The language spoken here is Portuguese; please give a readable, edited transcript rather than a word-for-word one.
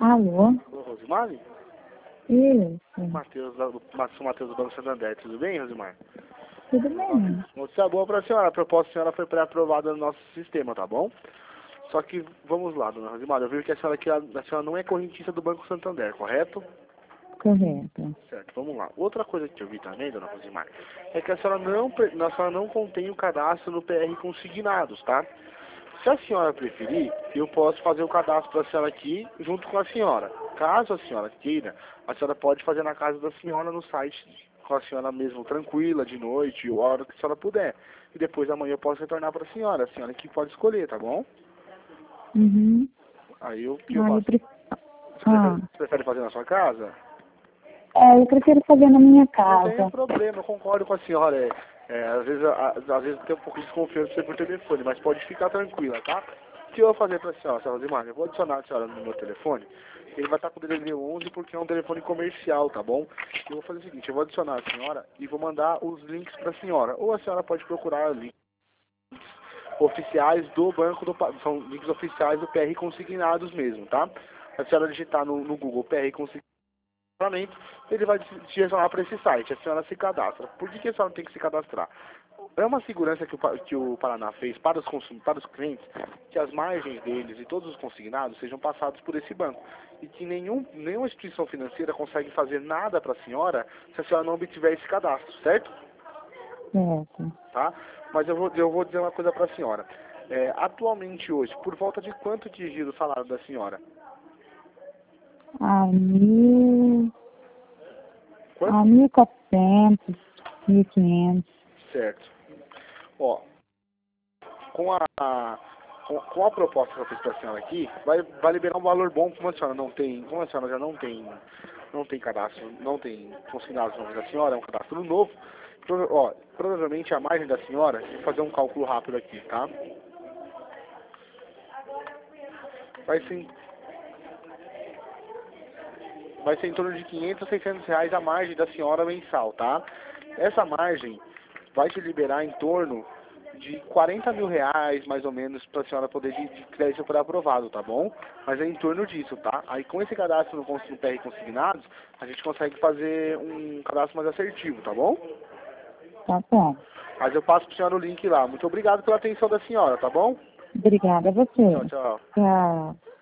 Alô? Ô, Rosimar? Isso. Matheus, sou Matheus do Banco Santander. Tudo bem, Rosimar? Tudo bem. Notícia boa para a senhora. A proposta da senhora foi pré-aprovada no nosso sistema, tá bom? Só que, vamos lá, dona Rosimar. Eu vi que a senhora não é correntista do Banco Santander, correto? Correto. Certo, vamos lá. Outra coisa que eu vi também, dona Rosimar, é que a senhora não contém o cadastro no PR Consignados, tá? Se a senhora preferir, eu posso fazer o cadastro para a senhora aqui, junto com a senhora. Caso a senhora queira, a senhora pode fazer na casa da senhora, no site, com a senhora mesmo, tranquila, de noite, ou a hora que a senhora puder. E depois amanhã eu posso retornar para a senhora que pode escolher, tá bom? Uhum. Aí o que eu Ah, faço? Você prefere fazer na sua casa? eu prefiro fazer na minha Não casa. tem problema, eu concordo com a senhora. Às vezes tem um pouco de desconfiança por telefone, mas pode ficar tranquila, tá? O que eu vou fazer para a senhora, Rosimar? Eu vou adicionar a senhora no meu telefone. Ele vai estar com o DDD 11 porque é um telefone comercial, tá bom? Eu vou fazer o seguinte, eu vou adicionar a senhora e vou mandar os links para a senhora. Ou a senhora pode procurar links oficiais do banco, são links oficiais do PR Consignados mesmo, tá? A senhora digitar no Google PR Consignados, ele vai te direcionar para esse site, a senhora se cadastra. Por que a senhora tem que se cadastrar? É uma segurança que o Paraná fez para os clientes, que as margens deles e todos os consignados sejam passados por esse banco. E que nenhuma instituição financeira consegue fazer nada para a senhora se a senhora não obtiver esse cadastro, certo? Certo. Tá? Mas eu vou dizer uma coisa para a senhora. Atualmente hoje, por volta de quanto que gira o salário da senhora? A 1.400, 1.500. Certo. Ó, com a proposta que eu fiz para a senhora aqui, vai liberar um valor bom, como a senhora já não tem cadastro, não tem consignados no nome da senhora, é um cadastro novo. Provavelmente a margem da senhora, vou fazer um cálculo rápido aqui, tá? Vai ser em torno de 500 a 600 reais a margem da senhora mensal, tá? Essa margem vai te liberar em torno de 40 mil reais, mais ou menos, para a senhora poder de crédito para aprovado, tá bom? Mas é em torno disso, tá? Aí com esse cadastro no PR Consignados, a gente consegue fazer um cadastro mais assertivo, tá bom? Tá bom. Mas eu passo para a senhora o link lá. Muito obrigado pela atenção da senhora, tá bom? Obrigada a você. Tchau, tchau. Tchau.